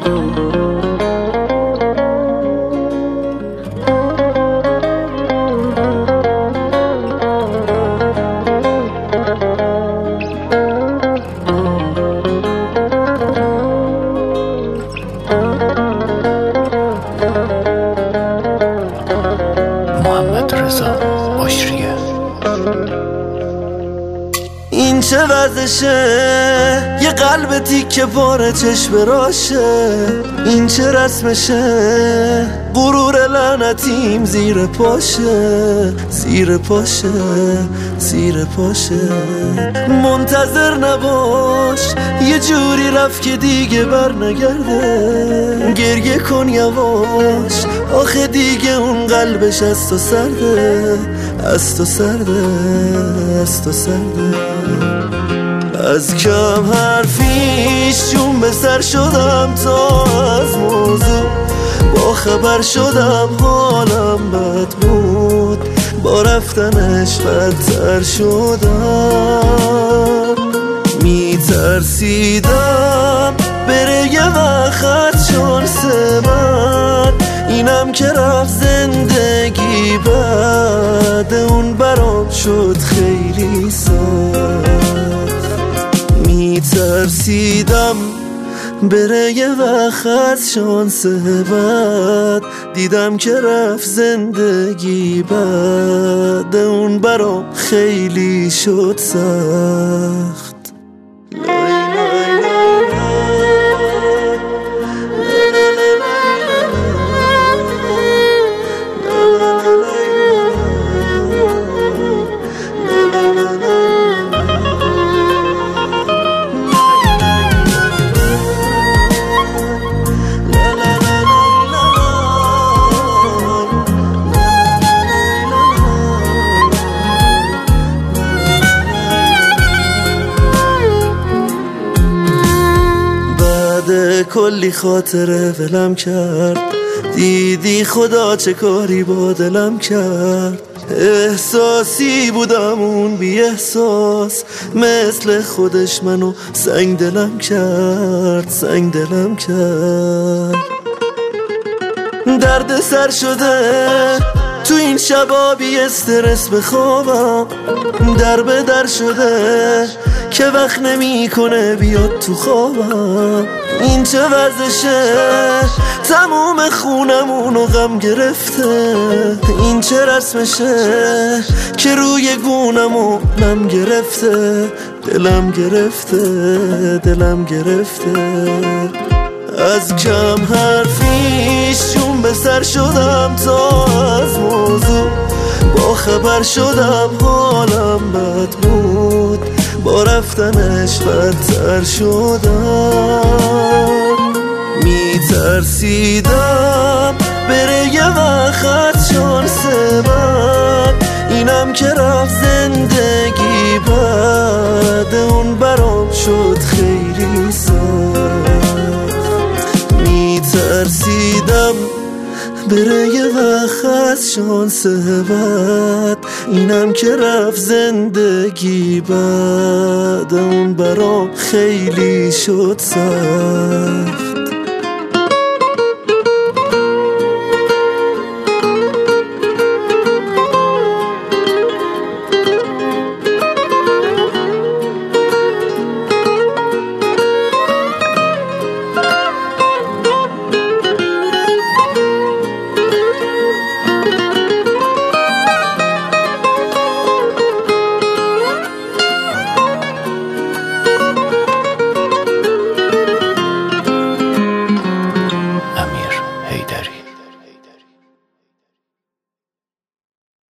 این چه وضعشه؟ یه قلب تیکه پاره چشم راشه. این چه رسمشه؟ غرور لعنتیم زیر پاشه، زیر پاشه، زیر پاشه. منتظر نباش، یه جوری رفت که دیگه بر نگرده. گریه کن یواش، آخه دیگه اون قلبش از تو سرده، از تو سرده، از تو سرده. از کم حرفیش جون به سر شدم تا از موضوع با خبر شدم. حالم بد بود، با رفتنش بدتر شدم. میترسیدم بره یه وقت شانس من، اینم که رفت زندگی بعد اون برام شد خیلی سخت. میترسیدم بره یه وقت شانس بعد، دیدم که رفت زندگی بعد اون برام خیلی شد سخت. کلی خاطره ولم کرد، دیدی خدا چه کاری با دلم کرد. احساسی بودم اون بی احساس، مثل خودش منو سنگ دلم کرد، سنگ دلم کرد. درد سر شده تو این شبا بی استرس بخوابم، در به در شده که وقت نمی کنه بیاد تو خوابم. این چه وضعشه؟ تموم خونمونو غم گرفته. این چه رسمشه که روی گونمو نم گرفته. دلم گرفته، دلم گرفته. از کم حرفیش جون به سر شدم تا از موضوع با خبر شدم. حالم بد بود، با رفتنش بدتر شدم. میترسیدم بره یه وقت شانس من، اینم که رفت زندگی بعد اون برام شد خیلی سخت. میترسیدم بره یه وقت شانس بعد، اینم که رفت زندگی بعد اون برام خیلی شد سخت.